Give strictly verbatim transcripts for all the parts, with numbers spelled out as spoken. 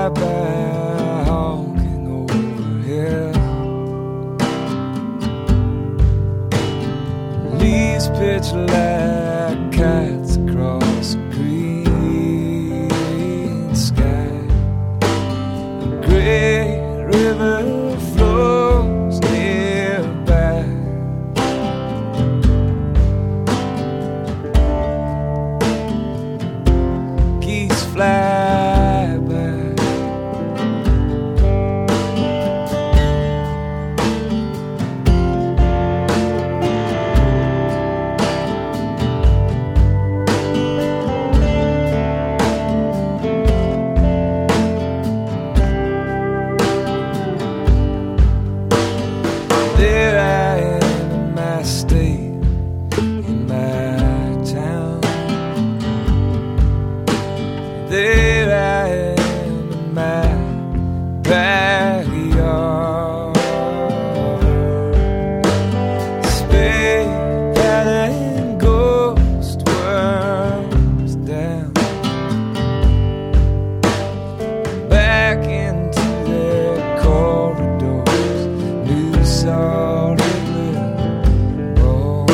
fly by honking overhead. Leaves pitch like kites across a green sky. A great river flows nearby. Geese fly by. There I am in my state, in my town. There I am in my backyard. Spade paddling ghost worms down, back into their corridors. New solid little bone.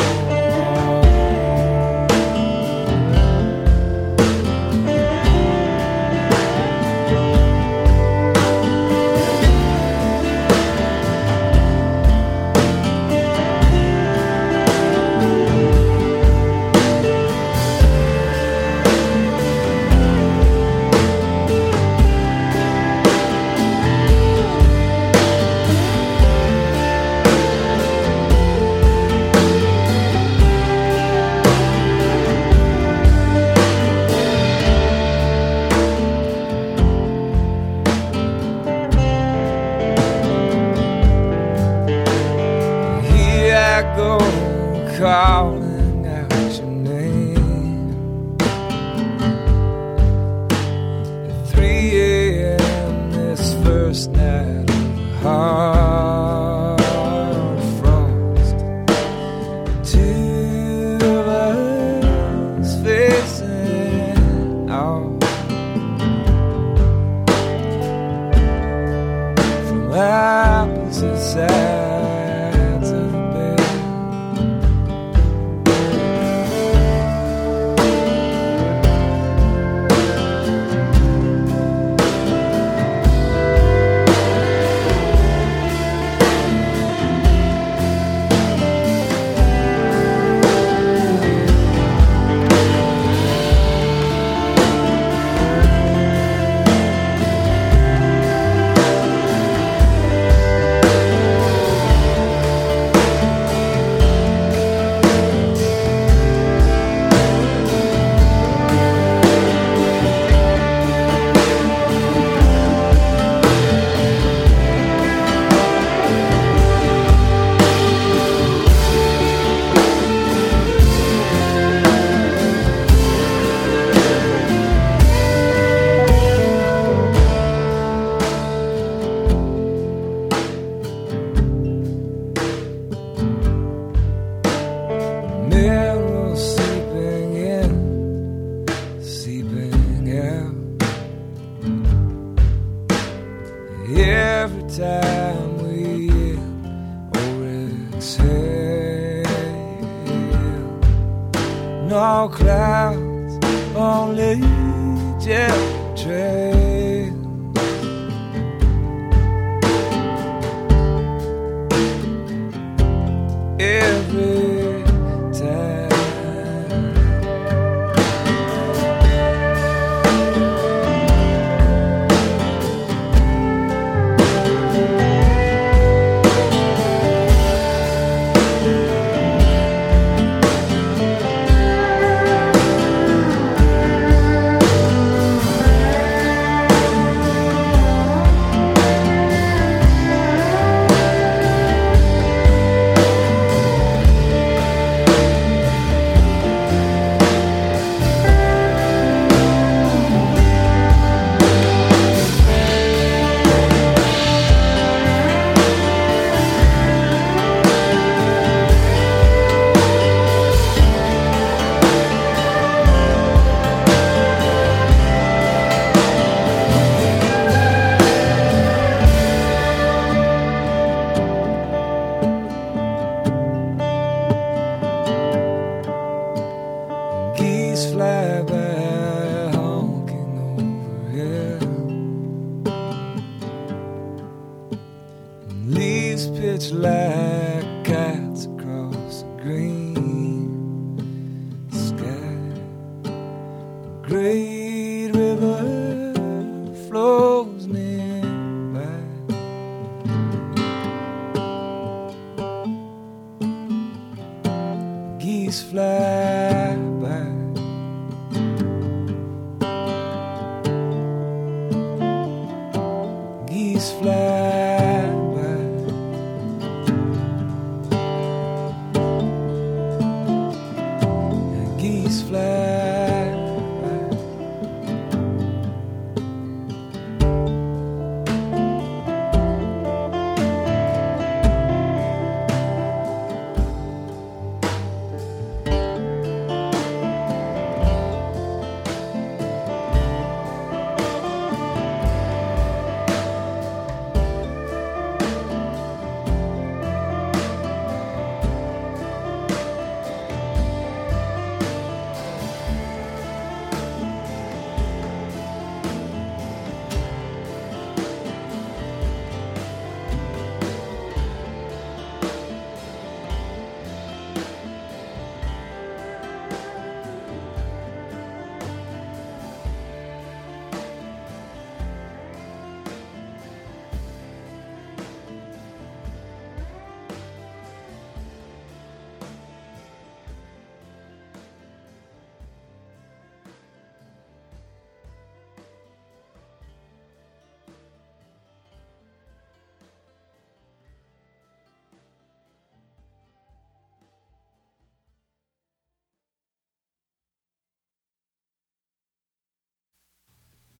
Here I go, calling out your name. At three a.m. this first night of hard frost. Two of us facing off from opposite sides of the bed. Mirror seeping in, seeping out. Every time we in or exhale, no clouds, only jet trails. Every time. river flows nearby. Geese fly by. Geese fly